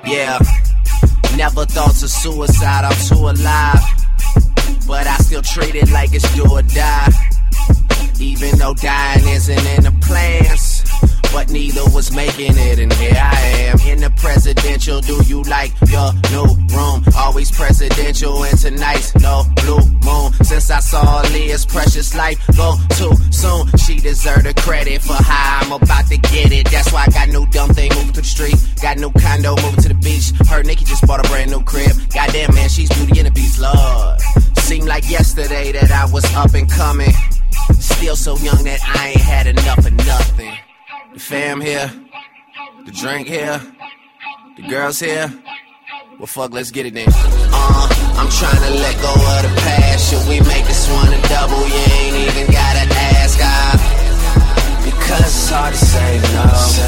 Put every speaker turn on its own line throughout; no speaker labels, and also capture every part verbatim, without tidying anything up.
Yeah, never thoughts of suicide, I'm too alive. But I still treat it like it's do or die. Even though dying isn't in the plans, but neither was making it, and here I am in the presidential. Do you like your new room? Always presidential, and tonight's no blue moon. Since I saw Leah's precious life go too soon, she deserved the credit for how I'm about to get it. That's why I got new dumb thing moving to the street, got new condo moving to the beach. Heard Nikki just bought a brand new crib. Goddamn, man, she's beauty and the beast, Lord. Seemed like yesterday that I was up and coming, still so young that I ain't had enough of nothing. The fam here, the drink here, the girls here. Well, fuck, let's get it then. Uh, I'm trying to let go of the past. Should we make this one a double? You ain't even gotta ask, I, because it's hard to say no.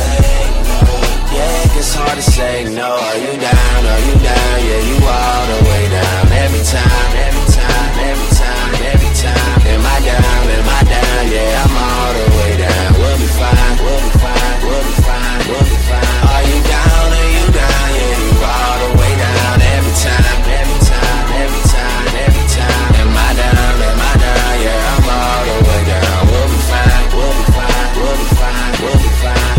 Yeah, it's hard to say no. Are you down? Are you down? Yeah, you all the way down. Every time, every time, every time, every time. Am I down? Am I down? Yeah, I'm all the way down. We'll be fine, we'll be fine, we'll be fine, we'll be fine. Are you down? Are you down? Yeah, you all the way down. Every time, every time, every time, every time. Am I down? Am I down? Yeah, I'm all the way down. We'll be fine, we'll be fine, we'll be fine, we'll be fine.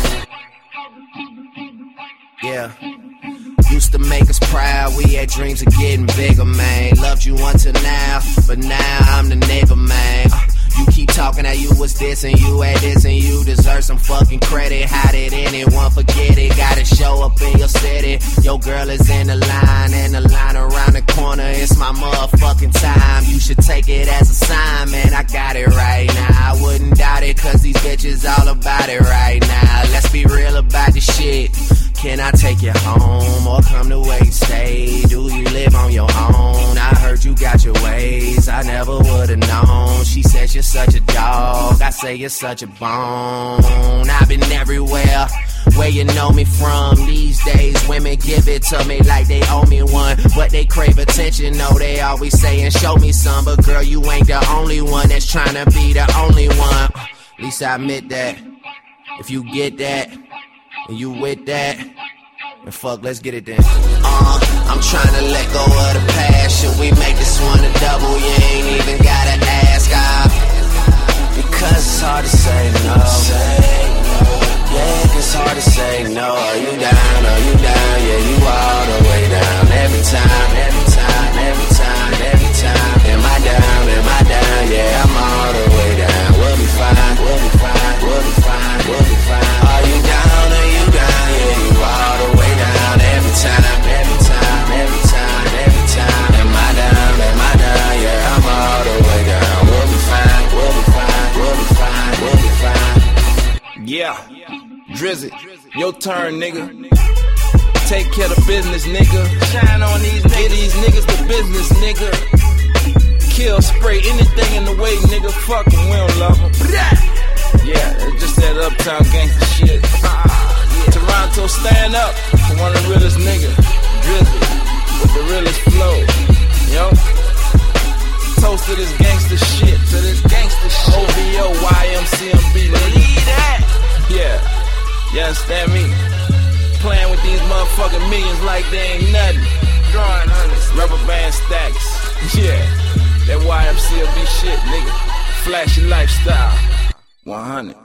Yeah. Used to make us proud, we had dreams of getting bigger, man. Loved you until now, but now I'm the neighbor, man. Uh, you keep talking how you was this and you had this and you deserve some fucking credit. How did anyone forget it? Gotta show up in your city. Your girl is in the line and the line around the corner. It's my motherfucking time. You should take it as a sign, man. I got it right now. I wouldn't doubt it, cause these bitches all about it right now. Let's be real about this shit. Can I take you home or come to where you stay? Do you live on your own? I heard you got your ways, I never would've known. She says you're such a dog, I say you're such a bone. I've been everywhere, where you know me from. These days women give it to me like they owe me one, but they crave attention, no, they always saying show me some. But girl, you ain't the only one that's trying to be the only one. At least I admit that. If you get that and you with that, and fuck, let's get it then. Uh, I'm trying to let go of the past. Should we make this one a double? You ain't even gotta ask, I, because it's hard to say no. Yeah, it's hard to say no. Are you down? Are you down? Yeah, you all the way down. Every time, every time, every time, every time. Am I down? Am I down? Yeah, I'm all the way down. We'll be fine, we'll be fine, we'll be fine, we'll be fine. Are you down? Are you down? Yeah, you all the way down. Every time, every time, every time, every time. Am I down? Am I down? Yeah, I'm all the way down. We'll be fine, we'll be fine, we'll be fine, we'll be fine.
Yeah, Drizzy, your turn, nigga. Take care of business, nigga. Shine on these niggas. Get these niggas the business, nigga. Kill, spray, anything in the way, nigga. Fuck them, we don't love them. Yeah, it's just that uptown gangsta shit. Yeah. Toronto, stand up for one of the realest niggas. Drizzy, with the realest flow. Yo, toast to this gangsta shit. To this gangsta shit. O V O, Y M C M B, believe that. Yeah, you understand me? Playing with these motherfucking millions like they ain't nothing. Drawing hundreds, rubber band stacks. Yeah, that Y M C M B shit, nigga. Flashy lifestyle. one hundred.